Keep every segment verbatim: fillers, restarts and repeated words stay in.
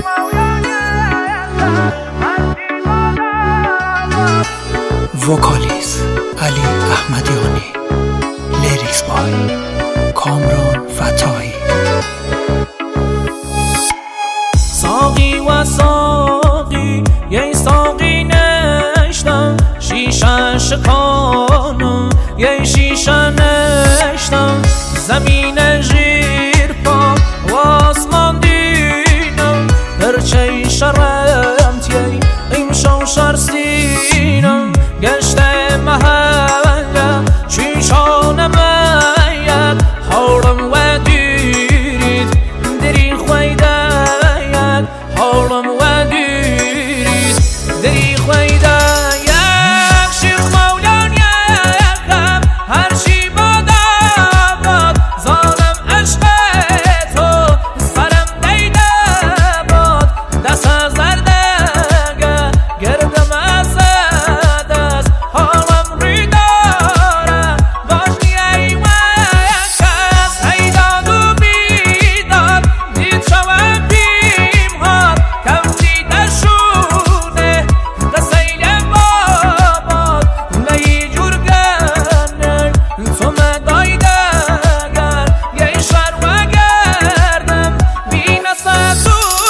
وکالیز علی احمدیانی، لیریکس بای کامران فتاحی. ساقی و ساقی یه ساقی نشتم، شیشه شکانم یه شیشه نشتم، زمین زیر پا و آسمان دیدم، پرچه شرمت یه امشو شرسینم، گشت محله چیشان مید حالم و دیرید دری خویده ید حالم و دیرید دری خویده یک شیخ مولان یکم هرچی بادا باد ظالم عشق تو سرم دیده باد، دست از زردگه گردم از دست حالم ری داره باشی ای وکس هیداد و بیداد دید شوم بیم هاد کم دیده شونه دسیل باباد نهی جور گرنه تو مدایده گر یه شر و گردم بی نسد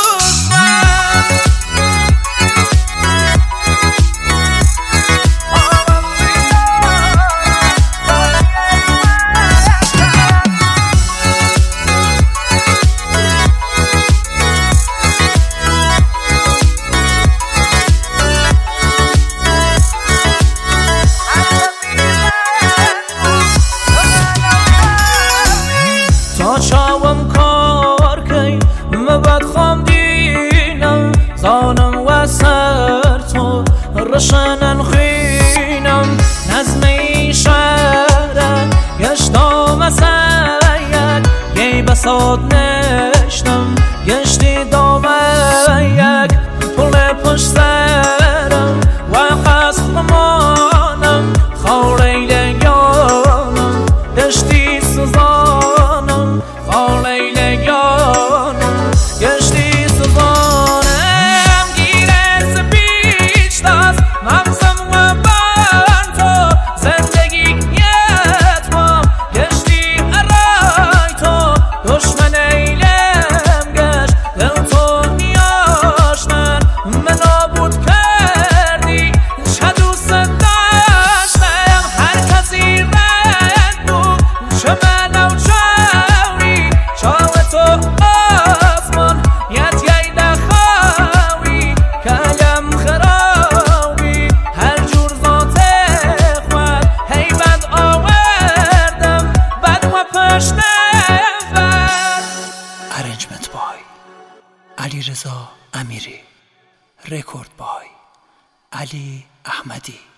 تا چاوم کار کی مبد خام دینم، زانم و سر تو رشنن خینم، نظمی شهره گشتم سید یه بساد نشتم، گشتی دامه یک پل پشت سرم و قصمانم خوری لگانم، گشتی سوزانم خوری لگانم، گشتی سوزانم گیره سپیچ دست مغزم و بر تو زندگی یتمام، گشتی ارای تو دشمن ایلم گشت دل تو نیاشتن من نابود کردی چه دوست داشتم، هر کسی رد بود چه من و چاوی چاو تو آسمان یت ییده خواهی کلم خراوی هر جور ذات خود هی بد آوردم بد و پشت بد. ارنجمنت بای علی رضا امیری، رکورد بای علی احمدی.